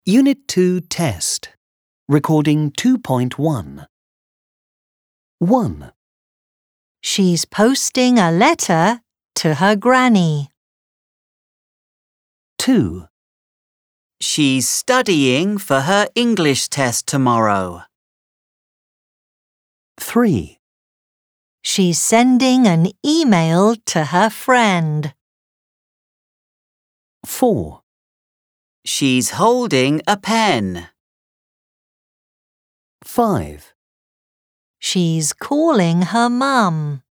Unit 2 Test. Recording 2.1. 1. She's posting a letter to her granny. 2. She's studying for her English test tomorrow. 3. She's sending an email to her friend. 4. She's holding a pen. 5. She's calling her mum.